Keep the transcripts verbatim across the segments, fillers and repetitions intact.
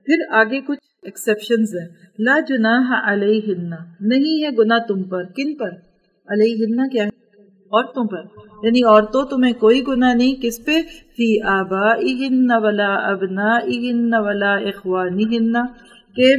پھر آگے کچھ ایکسیپشنز ہیں. لا جناح علیہن، نہیں ہے گناہ تم پر. کن پر؟ علیہن کیا ہے؟ عورتوں پر. یعنی عورتوں تمہیں کوئی گناہ نہیں. کس پہ؟ فی آبائہن ولا ابنائہن ولا اخوانہن، کہ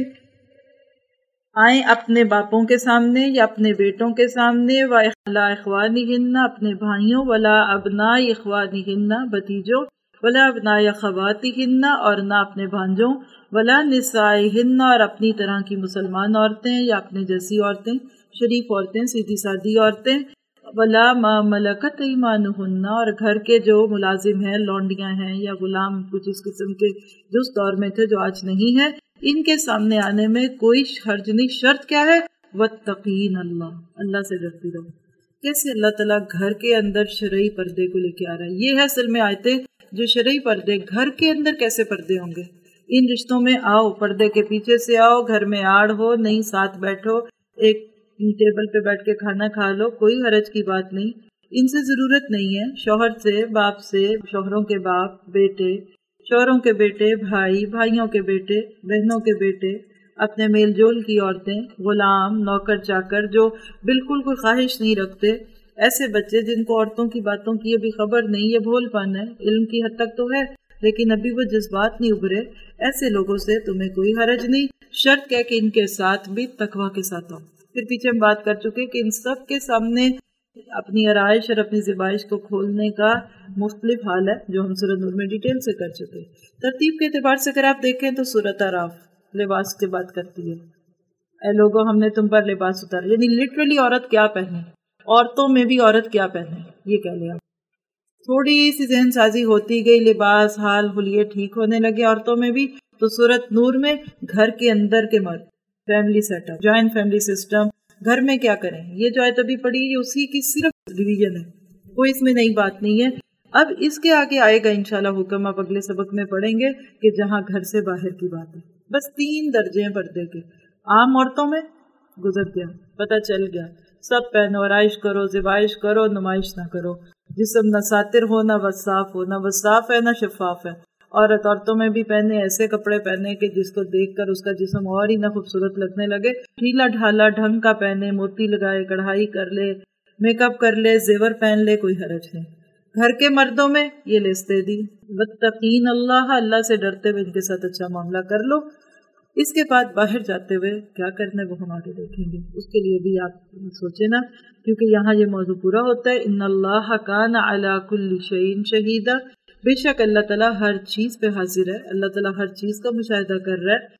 آئیں اپنے باپوں کے سامنے یا اپنے بیٹوں کے سامنے، ولا اخوانہن اپنے بھائیوں، ولا ابناء اخوانہن بھتیجوں، ولا ابناء اخواتہن اور نہ اپنے بھانجوں، ولا نسائہن اور اپنی طرح کی مسلمان عورتیں یا اپنے جیسی عورتیں، شریف عورتیں، سیدھی سادی عورتیں، ولا ما ملکت ایمانہن اور گھر کے جو ملازم ہیں، لونڈیاں ہیں یا غلام کچھ اس قسم کے جو اس دور میں تھے جو آج نہیں ہے، ان کے سامنے آنے میں کوئی حرج نہیں. شرط کیا ہے؟ واتقین اللہ، اللہ سے ڈرتی رہو. کیسے اللہ تعالیٰ گھر کے اندر شرعی پردے کو لے کے آ رہا ہے. یہ ہے اصل میں آیتیں جو شرعی پردے. گھر کے اندر کیسے پردے ہوں گے؟ ان رشتوں میں آؤ، پردے کے پیچھے سے آؤ. گھر میں آڑ ہو نہیں، ساتھ بیٹھو، ایک ٹیبل پہ بیٹھ کے کھانا کھا لو، کوئی حرج کی بات نہیں. ان سے ضرورت نہیں ہے. شوہر سے، باپ سے، شوہروں کے باپ، بیٹے، شوہروں کے بیٹے، بھائی، بھائیوں کے بیٹے، بہنوں کے بیٹے، اپنے میل جول کی عورتیں، غلام، نوکر چاکر جو بالکل کوئی خواہش نہیں رکھتے، ایسے بچے جن کو عورتوں کی باتوں کی ابھی خبر نہیں، یہ بھول پن ہے، علم کی حد تک تو ہے لیکن ابھی وہ جذبات نہیں ابھرے، ایسے لوگوں سے تمہیں کوئی حرج نہیں. شرط کیا کہ ان کے ساتھ بھی تقویٰ کے ساتھ ہو. پھر پیچھے ہم بات کر چکے کہ ان سب کے سامنے اپنی آرائش اور اپنی زیبائش کو کھولنے کا مختلف حال ہے جو ہم سورۃ نور میں ڈیٹیل سے کر چکے. ترتیب کے اعتبار سے اگر آپ دیکھیں تو سورۃ اعراف لباس کی بات کرتی ہے. اے لوگوں ہم نے تم پر لباس اتارا، یعنی لٹرلی عورت کیا پہنے، عورتوں میں بھی عورت کیا پہنے یہ کہہ لیا. تھوڑی سی ذہن سازی ہوتی گئی، لباس حال حلیے ٹھیک ہونے لگے عورتوں میں بھی، تو سورۃ نور میں گھر کے اندر کے مرد، family set up, joint family system, گھر میں کیا کریں، یہ جو آیت ابھی پڑھی یہ اسی کی صرف ریویژن ہے، کوئی اس میں نئی بات نہیں ہے. اب اس کے آگے آئے گا انشاءاللہ حکم، آپ اگلے سبق میں پڑھیں گے کہ جہاں گھر سے باہر کی بات ہے. بس تین درجے ہیں پردے کے. عام عورتوں میں گزر گیا، پتہ چل گیا، سب پہنو، آرائش کرو، زیبائش کرو، نمائش نہ کرو، جسم نہ ساتر ہو نہ وصاف ہو، نہ وصاف ہے نہ شفاف ہے. عورت عورتوں میں بھی پہنے ایسے کپڑے پہنے کہ جس کو دیکھ کر اس کا جسم اور ہی نہ خوبصورت لگنے لگے، ڈھیلا ڈھالا ڈھنگ کا پہنے، موتی لگائے، کڑھائی کر لے، میک اپ کر لے، زیور پہن لے، کوئی حرج نہیں. گھر کے مردوں میں یہ لستے دی، واتقین اللہ، اللہ سے ڈرتے ہوئے ان کے ساتھ اچھا معاملہ کر لو. اس کے بعد باہر جاتے ہوئے کیا کرنا ہے وہ ہم آگے دیکھیں گے، اس کے لیے بھی آپ سوچیں نا، کیونکہ یہاں یہ موضوع پورا ہوتا ہے. ان اللہ کان علی کل شیء شہیدا، بے شک اللہ تعالیٰ ہر چیز پہ حاضر ہے، اللہ تعالیٰ ہر چیز کا مشاہدہ کر رہا ہے.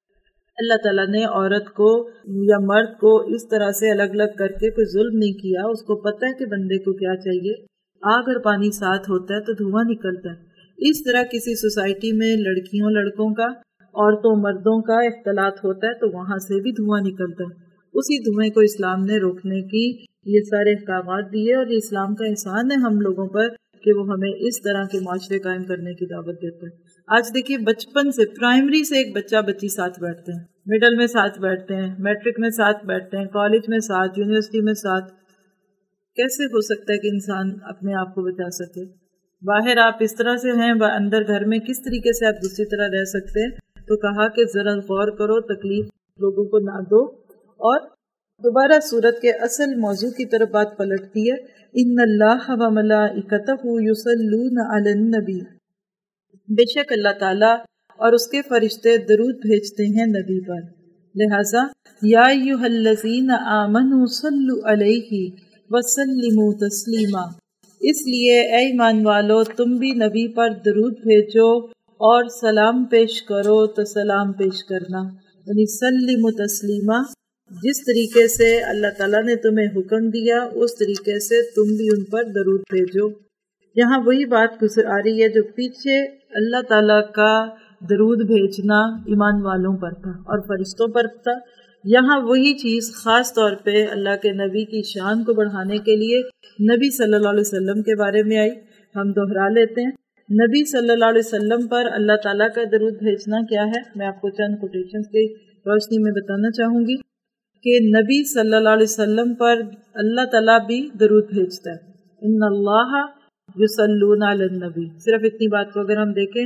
اللہ تعالیٰ نے عورت کو یا مرد کو اس طرح سے الگ الگ کر کے کوئی ظلم نہیں کیا. اس کو پتہ ہے کہ بندے کو کیا چاہیے. آگ اور پانی ساتھ ہوتا ہے تو دھواں نکلتا ہے. اس طرح کسی سوسائٹی میں لڑکیوں لڑکوں کا، عورتوں مردوں کا اختلاط ہوتا ہے تو وہاں سے بھی دھواں نکلتا ہے. اسی دھوئیں کو اسلام نے روکنے کی یہ سارے احکامات دیے، اور یہ اسلام کا احسان ہے ہم لوگوں پر کہ وہ ہمیں اس طرح کے معاشرے قائم کرنے کی دعوت دیتا ہے. آج دیکھیے بچپن سے، پرائمری سے ایک بچہ بچی ساتھ بیٹھتے ہیں، مڈل میں ساتھ بیٹھتے ہیں، میٹرک میں ساتھ بیٹھتے ہیں، کالج میں ساتھ، یونیورسٹی میں ساتھ. کیسے ہو سکتا ہے کہ انسان اپنے آپ کو بچا سکے؟ باہر آپ اس طرح سے ہیں، اندر گھر میں کس طریقے سے آپ دوسری طرح رہ سکتے ہیں؟ تو کہا کہ ذرا غور کرو، تکلیف لوگوں کو نہ دو. اور دوبارہ سورت کے اصل موضوع کی طرف بات پلٹتی ہے. ان اللہ و ملائکتہ یصلون علی النبی، بے شک اللہ تعالیٰ اور اس کے فرشتے درود بھیجتے ہیں نبی پر. لہذا یا ایھا الذین آمنوا صلوا علیہ وسلموا تسلیما، اس لیے اے ایمان والو تم بھی نبی پر درود بھیجو اور سلام پیش کرو. تو سلام پیش کرنا یعنی سلموا تسلیما، جس طریقے سے اللہ تعالیٰ نے تمہیں حکم دیا اس طریقے سے تم بھی ان پر درود بھیجو. یہاں وہی بات گزر آ رہی ہے جو پیچھے اللہ تعالیٰ کا درود بھیجنا ایمان والوں پر تھا اور فرشتوں پر تھا. یہاں وہی چیز خاص طور پہ اللہ کے نبی کی شان کو بڑھانے کے لیے نبی صلی اللہ علیہ وسلم کے بارے میں آئی. ہم دوہرا لیتے ہیں، نبی صلی اللہ علیہ وسلم پر اللہ تعالیٰ کا درود بھیجنا کیا ہے. میں آپ کو چند کوٹیشنز کی روشنی میں بتانا چاہوں گی کہ نبی صلی اللہ علیہ وسلم پر اللہ تعالیٰ بھی درود بھیجتا ہے. ان اللہ یصلون علی النبی، صرف اتنی بات کو اگر ہم دیکھیں،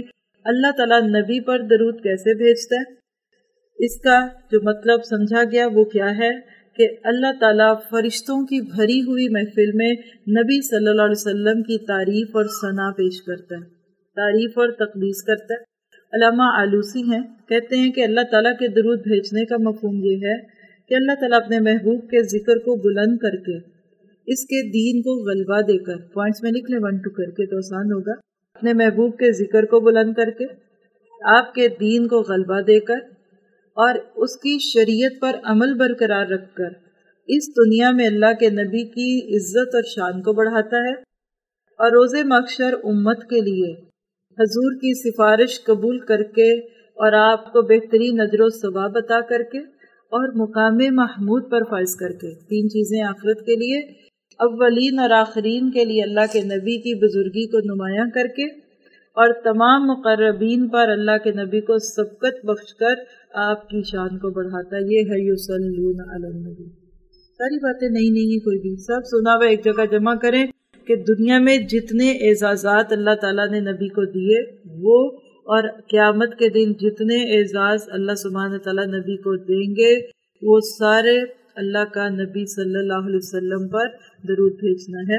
اللہ تعالیٰ نبی پر درود کیسے بھیجتا ہے؟ اس کا جو مطلب سمجھا گیا وہ کیا ہے کہ اللہ تعالیٰ فرشتوں کی بھری ہوئی محفل میں نبی صلی اللہ علیہ وسلم کی تعریف اور ثنا پیش کرتا ہے، تعریف اور تقدیس کرتا ہے۔ علامہ آلوسی ہیں، کہتے ہیں کہ اللہ تعالیٰ کے درود بھیجنے کا مفہوم یہ ہے کہ اللہ تعالیٰ اپنے محبوب کے ذکر کو بلند کر کے، اس کے دین کو غلبہ دے کر، پوائنٹس میں لکھ لیں ون ٹو کر کے تو آسان ہوگا، اپنے محبوب کے ذکر کو بلند کر کے، آپ کے دین کو غلبہ دے کر اور اس کی شریعت پر عمل برقرار رکھ کر اس دنیا میں اللہ کے نبی کی عزت اور شان کو بڑھاتا ہے، اور روز محشر امت کے لیے حضور کی سفارش قبول کر کے اور آپ کو بہترین اجر و ثواب عطا کر کے اور مقام محمود پر فائز کر کے، تین چیزیں آخرت کے لیے، اولین اور آخرین کے لیے اللہ کے نبی کی بزرگی کو نمایاں کر کے، اور تمام مقربین پر اللہ کے نبی کو سبقت بخش کر آپ کی شان کو بڑھاتا ہے۔ یہ ہے یصلون علی النبی۔ ساری باتیں نئی نہیں ہیں، کوئی بھی سب سنا ہوا ایک جگہ جمع کریں کہ دنیا میں جتنے اعزازات اللہ تعالیٰ نے نبی کو دیے وہ، اور قیامت کے دن جتنے اعزاز اللہ سبحانہ تعالیٰ نبی کو دیں گے وہ سارے اللہ کا نبی صلی اللہ علیہ وسلم پر درود بھیجنا ہے۔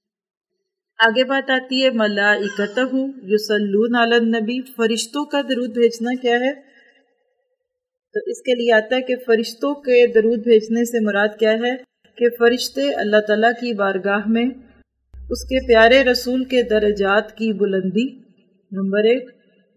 آگے بات آتی ہے ملائکتہ یصلون علی النبی، فرشتوں کا درود بھیجنا کیا ہے؟ تو اس کے لیے آتا ہے کہ فرشتوں کے درود بھیجنے سے مراد کیا ہے کہ فرشتے اللہ تعالیٰ کی بارگاہ میں اس کے پیارے رسول کے درجات کی بلندی، نمبر ایک،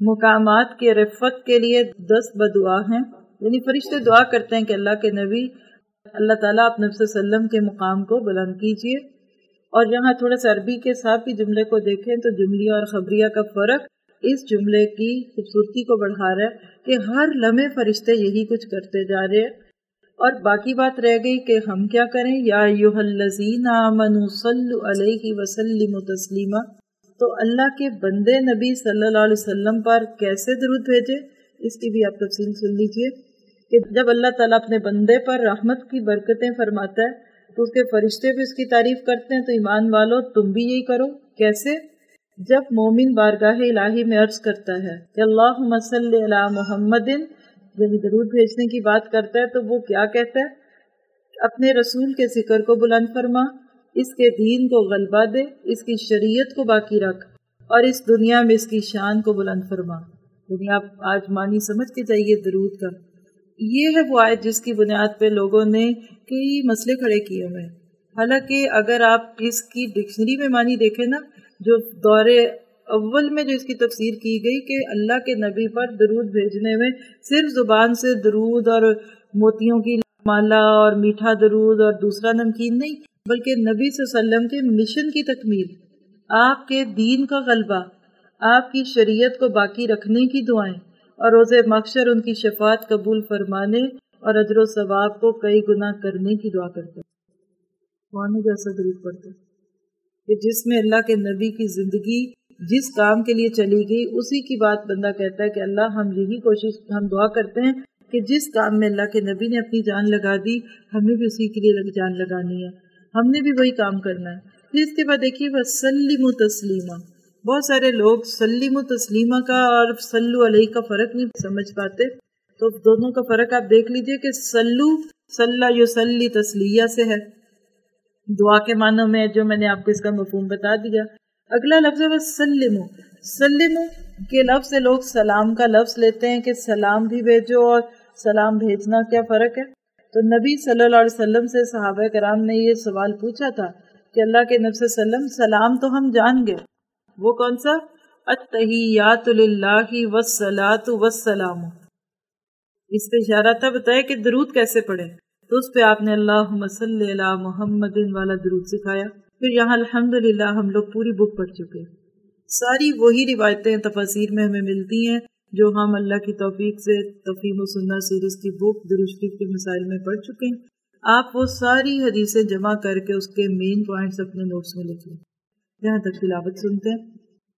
مقامات کے رفعت کے لیے دست بدعا ہیں، یعنی فرشتے دعا کرتے ہیں کہ اللہ کے نبی اللہ تعالیٰ آپ نبی صلی اللہ علیہ وسلم کے مقام کو بلند کیجیے۔ اور یہاں تھوڑا سا عربی کے ساتھ بھی جملے کو دیکھیں تو جملیہ اور خبریہ کا فرق اس جملے کی خوبصورتی کو بڑھا رہا ہے کہ ہر لمحے فرشتے یہی کچھ کرتے جا رہے ہیں۔ اور باقی بات رہ گئی کہ ہم کیا کریں، یا ایھا الذین آمنوا صلوا علیہ وسلموا تسلیما، تو اللہ کے بندے نبی صلی اللہ علیہ وسلم پر کیسے درود بھیجے، اس کی بھی آپ تفصیل سن لیجئے کہ جب اللہ تعالیٰ اپنے بندے پر رحمت کی برکتیں فرماتا ہے تو اس کے فرشتے بھی اس کی تعریف کرتے ہیں، تو ایمان والو تم بھی یہی کرو۔ کیسے؟ جب مومن بارگاہ الہی میں عرض کرتا ہے کہ اللہم صلی علی محمد، جب درود بھیجنے کی بات کرتا ہے تو وہ کیا کہتا ہے؟ اپنے رسول کے ذکر کو بلند فرما، اس کے دین کو غلبہ دے، اس کی شریعت کو باقی رکھ، اور اس دنیا میں اس کی شان کو بلند فرما۔ یعنی آپ آج معنی سمجھ کے جائیے درود کا۔ یہ ہے وہ آیت جس کی بنیاد پہ لوگوں نے کئی مسئلے کھڑے کیے ہوئے ہیں، حالانکہ اگر آپ اس کی ڈکشنری میں معنی دیکھیں نا، جو دور اول میں جو اس کی تفسیر کی گئی کہ اللہ کے نبی پر درود بھیجنے میں صرف زبان سے درود اور موتیوں کی مالا اور میٹھا درود اور دوسرا نمکین نہیں، بلکہ نبی صلی اللہ علیہ وسلم کے مشن کی تکمیل، آپ کے دین کا غلبہ، آپ کی شریعت کو باقی رکھنے کی دعائیں، اور روز محشر ان کی شفاعت قبول فرمانے اور اجر و ثواب کو کئی گنا کرنے کی دعا کرتے ہیں۔ کون ہے جو ایسا درود پڑھتے کہ جس میں اللہ کے نبی کی زندگی جس کام کے لیے چلی گئی اسی کی بات بندہ کہتا ہے کہ اللہ ہم یہی کوشش ہم دعا کرتے ہیں کہ جس کام میں اللہ کے نبی نے اپنی جان لگا دی ہمیں بھی اسی کے لیے جان لگانی ہے، ہم نے بھی وہی کام کرنا ہے۔ پھر اس کے بعد دیکھیے وسلموا تسلیما، بہت سارے لوگ سلم و تسلیمہ کا اور صلو علیہ کا فرق نہیں سمجھ پاتے، تو دونوں کا فرق آپ دیکھ لیجئے کہ سلو صلی یصلی تسلیہ سے ہے، دعا کے معنوں میں جو میں نے آپ کو اس کا مفہوم بتا دیا۔ اگلا لفظ ہے وسلموا، سلموا کے لفظ سے لوگ سلام کا لفظ لیتے ہیں کہ سلام بھی بھیجو، اور سلام بھیجنا کیا فرق ہے؟ تو نبی صلی اللہ علیہ وسلم سے صحابہ کرام نے یہ سوال پوچھا تھا کہ اللہ کے نبی صلی اللہ علیہ وسلم سلام تو ہم جان گئے، وہ کون سا؟ التحیات للہ والصلاۃ والسلام، اس پہ اشارہ تھا، بتایا کہ درود کیسے پڑھیں، تو اس پہ آپ نے اللہم صلی علی محمد والا درود سکھایا۔ پھر یہاں الحمدللہ ہم لوگ پوری بک پڑھ چکے، ساری وہی روایتیں تفاسیر میں ہمیں ملتی ہیں جو ہم اللہ کی توفیق سے تفہیم و سنہ سیریز کی بک درود شریف کے مسائل میں پڑھ چکے ہیں۔ آپ وہ ساری حدیثیں جمع کر کے اس کے مین پوائنٹس اپنے نوٹس میں لکھ لیں۔ یہاں تک تلاوت سنتے ہیں۔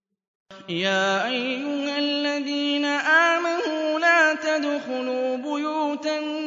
یا ایھا الذین آمنوا لا تدخلوا بیوت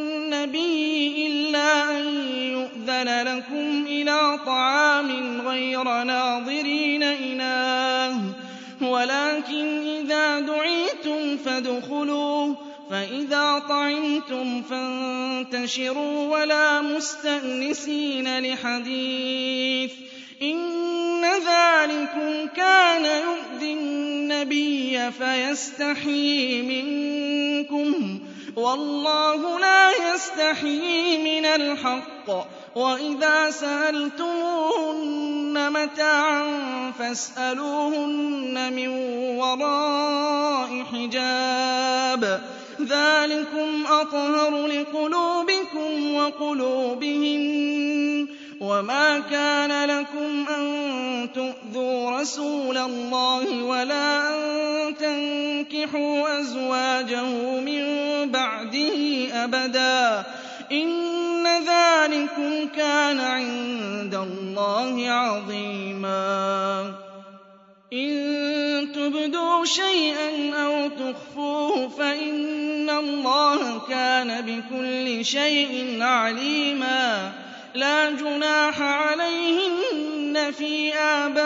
النبی الا ان یؤذن لکم الی طعام غیر ناظرین اناہ ولكن اذا دعیتم طعمتم فادخلوا فإذا طعمتم فانتشروا ولا مستأنسين لحديث إن ذلكم كان يؤذي النبي فيستحيي منكم والله لا يستحيي من الحق وإذا سألتموهن متاعا فاسألوهن من وراء حجاب ذلكم أطهر لقلوبكم وقلوبهن وما كان لكم أن تؤذوا رسول الله ولا أن تنكحوا أزواجه من بعده أبدا إن ذلكم كان عند الله عظيما إن تبدوا شيئا أو تخفوه فإن الله كان بكل شيء عليما لا جناح عليهن في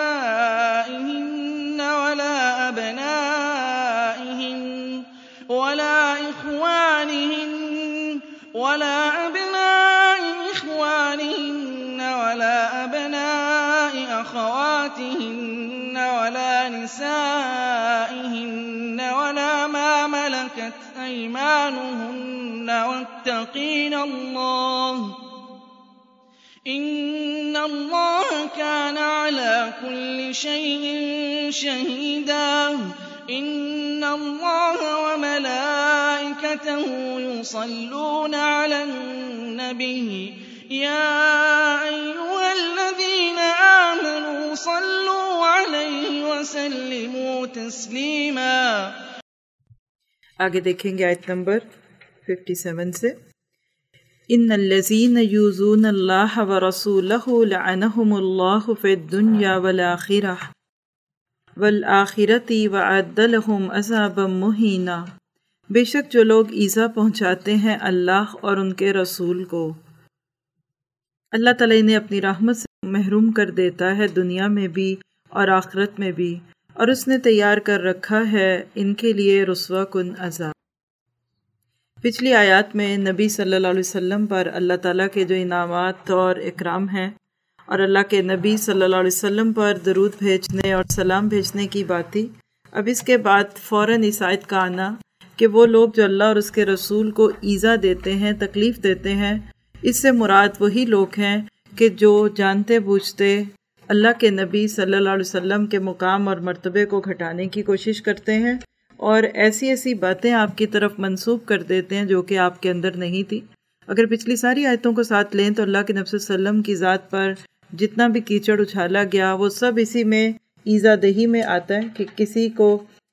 آبائهن ولا أبنائهن ولا إخوانهن ولا أبناء إخوانهن ولا أبناء أخواتهن ولا نسائهن ولا ما ملكت أيمانهن واتقين الله إن الله كان على كل شيء شهيدا إن الله وملائكته يصلون على النبي يا أيها الذين آمنوا صلوا عليه وسلموا تسليما. آگے دیکھیں گے آیت نمبر سچاون سے ان الذین یؤذون اللہ ورسولہ لعنہم اللہ فی الدنیا والآخرہ والآخرۃ وأعد لہم عذابا مہینا. بے شک جو لوگ ایذا پہنچاتے ہیں اللہ اور ان کے رسول کو، اللہ تعالیٰ انہیں اپنی رحمت سے محروم کر دیتا ہے دنیا میں بھی اور آخرت میں بھی، اور اس نے تیار کر رکھا ہے ان کے لیے رسوا کن عذاب. پچھلی آیات میں نبی صلی اللہ علیہ وسلم پر اللہ تعالیٰ کے جو انعامات اور اکرام ہیں اور اللہ کے نبی صلی اللہ علیہ وسلم پر درود بھیجنے اور سلام بھیجنے کی بات تھی. اب اس کے بعد فوراً اس آیت کا آنا کہ وہ لوگ جو اللہ اور اس کے رسول کو ایذا دیتے ہیں، تکلیف دیتے ہیں، اس سے مراد وہی لوگ ہیں کہ جو جانتے بوجھتے اللہ کے نبی صلی اللہ علیہ وسلم کے مقام اور مرتبے کو گھٹانے کی کوشش کرتے ہیں اور ایسی ایسی باتیں آپ کی طرف منسوب کر دیتے ہیں جو کہ آپ کے اندر نہیں تھی. اگر پچھلی ساری آیتوں کو ساتھ لیں تو اللہ کے نبی صلی اللہ علیہ وسلم کی ذات پر جتنا بھی کیچڑ اچھالا گیا وہ سب اسی میں ایذا دہی میں آتا ہے کہ کسی کو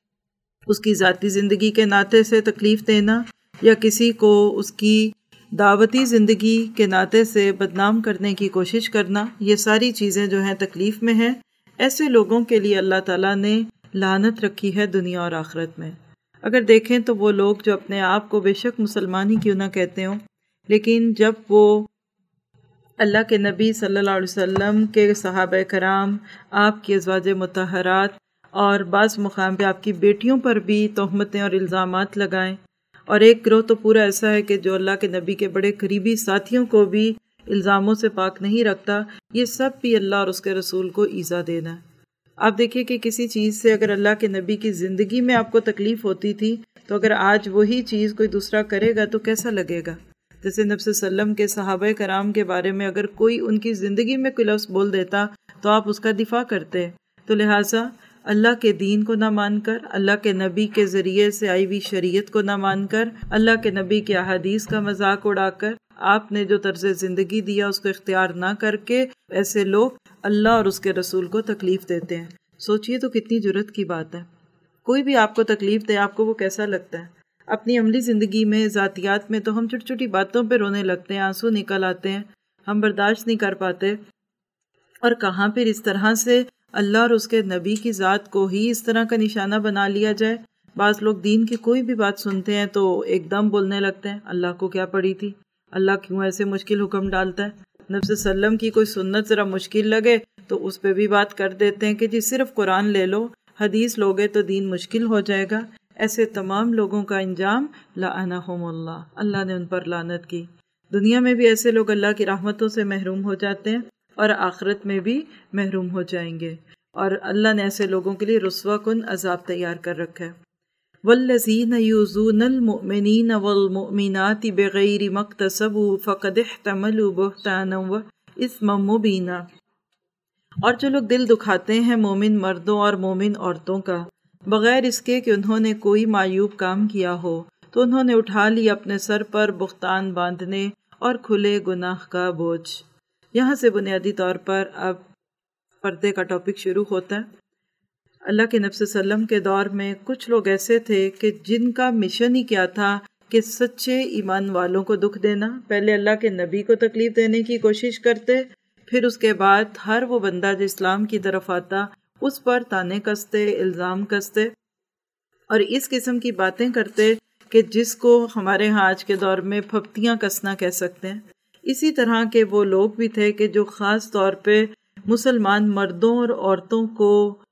اس کی ذاتی زندگی کے ناطے سے تکلیف دینا یا کسی کو اس کی دعوتی زندگی کے ناطے سے بدنام کرنے کی کوشش کرنا، یہ ساری چیزیں جو ہیں تکلیف میں ہیں. ایسے لوگوں کے لیے اللہ تعالیٰ نے لعنت رکھی ہے دنیا اور آخرت میں. اگر دیکھیں تو وہ لوگ جو اپنے آپ کو بے شک مسلمان ہی کیوں نہ کہتے ہوں، لیکن جب وہ اللہ کے نبی صلی اللہ علیہ وسلم کے صحابہ کرام، آپ کی ازواج مطہرات اور بعض مقام پہ آپ کی بیٹیوں پر بھی تہمتیں اور الزامات لگائیں، اور ایک گروہ تو پورا ایسا ہے کہ جو اللہ کے نبی کے بڑے قریبی ساتھیوں کو بھی الزاموں سے پاک نہیں رکھتا، یہ سب بھی اللہ اور اس کے رسول کو ایذا دینا ہے. آپ دیکھیے کہ کسی چیز سے اگر اللہ کے نبی کی زندگی میں آپ کو تکلیف ہوتی تھی تو اگر آج وہی چیز کوئی دوسرا کرے گا تو کیسا لگے گا. جیسے نبی صلی اللہ علیہ وسلم کے صحابہ کرام کے بارے میں اگر کوئی ان کی زندگی میں کوئی لفظ بول دیتا تو آپ اس کا دفاع کرتے. تو لہٰذا اللہ کے دین کو نہ مان کر، اللہ کے نبی کے ذریعے سے آئی ہوئی شریعت کو نہ مان کر، اللہ کے نبی کے احادیث کا مذاق اڑا کر، آپ نے جو طرز زندگی دیا اس کو اختیار نہ کر کے ایسے لوگ اللہ اور اس کے رسول کو تکلیف دیتے ہیں. سوچئے تو کتنی جرت کی بات ہے. کوئی بھی آپ کو تکلیف دے، آپ کو وہ کیسا لگتا ہے؟ اپنی عملی زندگی میں، ذاتیات میں تو ہم چھوٹی چھوٹی باتوں پہ رونے لگتے ہیں، آنسو نکل آتے ہیں، ہم برداشت نہیں کر پاتے. اور کہاں پھر اس طرح سے اللہ اور اس کے نبی کی ذات کو ہی اس طرح کا نشانہ بنا لیا جائے. بعض لوگ دین کی کوئی بھی بات سنتے ہیں تو ایک دم بولنے لگتے ہیں اللہ کو کیا پڑی تھی، اللہ کیوں ایسے مشکل حکم ڈالتا ہے. نبی صلی اللہ علیہ وسلم کی کوئی سنت ذرا مشکل لگے تو اس پہ بھی بات کر دیتے ہیں کہ جی صرف قرآن لے لو، حدیث لوگے تو دین مشکل ہو جائے گا. ایسے تمام لوگوں کا انجام لعنہم اللہ، اللہ نے ان پر لعنت کی۔ دنیا میں بھی ایسے لوگ اللہ کی رحمتوں سے محروم ہو جاتے ہیں اور آخرت میں بھی محروم ہو جائیں گے، اور اللہ نے ایسے لوگوں کے لیے رسوا کن عذاب تیار کر رکھا ہے۔ والذین یؤذون المؤمنین والمؤمنات بغیر ما اکتسبوا فقد احتملوا بہتانا واثما مبینا، اور جو لوگ دل دکھاتے ہیں مومن مردوں اور مومن عورتوں کا بغیر اس کے کہ انہوں نے کوئی معیوب کام کیا ہو، تو انہوں نے اٹھا لی اپنے سر پر بہتان باندھنے اور کھلے گناہ کا بوجھ۔ یہاں سے بنیادی طور پر اب پردے کا ٹاپک شروع ہوتا ہے۔ اللہ کے نبی صلی اللہ علیہ وسلم کے دور میں کچھ لوگ ایسے تھے کہ جن کا مشن ہی کیا تھا کہ سچے ایمان والوں کو دکھ دینا، پہلے اللہ کے نبی کو تکلیف دینے کی کوشش کرتے، پھر اس کے بعد ہر وہ بندہ جو اسلام کی طرف آتا اس پر تانے کستے، الزام کستے اور اس قسم کی باتیں کرتے کہ جس کو ہمارے ہاں آج کے دور میں پھپتیاں کسنا کہہ سکتے ہیں۔ اسی طرح کے وہ لوگ بھی تھے کہ جو خاص طور پہ مسلمان مردوں اور عورتوں کو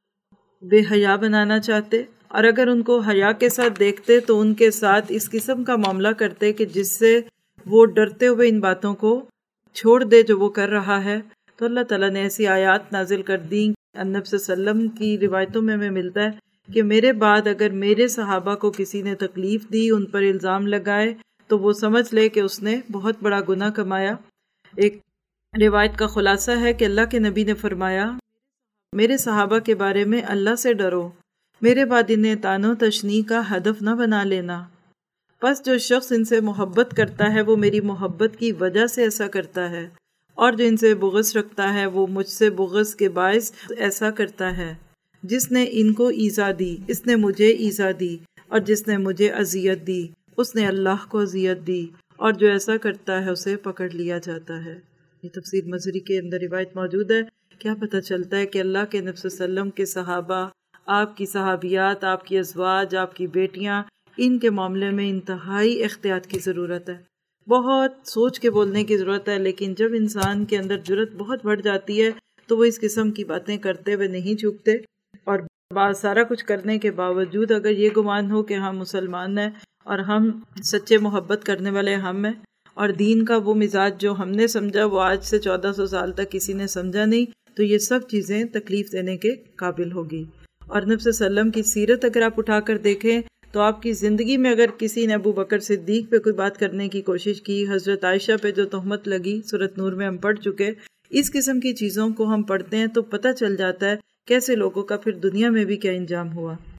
بے حیا بنانا چاہتے، اور اگر ان کو حیا کے ساتھ دیکھتے تو ان کے ساتھ اس قسم کا معاملہ کرتے کہ جس سے وہ ڈرتے ہوئے ان باتوں کو چھوڑ دے جو وہ کر رہا ہے۔ تو اللہ تعالیٰ نے ایسی آیات نازل کر دیں۔ النبی صلی اللہ علیہ وسلم کی روایتوں میں ہمیں ملتا ہے کہ میرے بعد اگر میرے صحابہ کو کسی نے تکلیف دی، ان پر الزام لگائے، تو وہ سمجھ لے کہ اس نے بہت بڑا گناہ کمایا۔ ایک روایت کا خلاصہ ہے کہ اللہ کے نبی نے فرمایا، میرے صحابہ کے بارے میں اللہ سے ڈرو، میرے بعد انہیں طعن و تشنیع کا ہدف نہ بنا لینا۔ پس جو شخص ان سے محبت کرتا ہے وہ میری محبت کی وجہ سے ایسا کرتا ہے، اور جو ان سے بغض رکھتا ہے وہ مجھ سے بغض کے باعث ایسا کرتا ہے۔ جس نے ان کو ایذا دی اس نے مجھے ایذا دی، اور جس نے مجھے اذیت دی اس نے اللہ کو اذیت دی، اور جو ایسا کرتا ہے اسے پکڑ لیا جاتا ہے۔ یہ تفسیر مظہری کے اندر روایت موجود ہے۔ کیا پتہ چلتا ہے کہ اللہ کے نبی صلی اللہ علیہ وسلم کے صحابہ، آپ کی صحابیات، آپ کی ازواج، آپ کی بیٹیاں، ان کے معاملے میں انتہائی احتیاط کی ضرورت ہے، بہت سوچ کے بولنے کی ضرورت ہے۔ لیکن جب انسان کے اندر جرت بہت بڑھ جاتی ہے تو وہ اس قسم کی باتیں کرتے ہوئے نہیں چوکتے، اور بعض سارا کچھ کرنے کے باوجود اگر یہ گمان ہو کہ ہم مسلمان ہیں اور ہم سچے محبت کرنے والے ہم ہیں، اور دین کا وہ مزاج جو ہم نے سمجھا وہ آج سے چودہ سو سال تک کسی نے سمجھا نہیں، تو یہ سب چیزیں تکلیف دینے کے قابل ہوگی۔ اور نبی صلی اللہ علیہ وسلم کی سیرت اگر آپ اٹھا کر دیکھیں تو آپ کی زندگی میں اگر کسی نے ابو بکر صدیق پہ کوئی بات کرنے کی کوشش کی، حضرت عائشہ پہ جو تہمت لگی، سورۃ نور میں ہم پڑھ چکے، اس قسم کی چیزوں کو ہم پڑھتے ہیں تو پتہ چل جاتا ہے کیسے لوگوں کا پھر دنیا میں بھی کیا انجام ہوا۔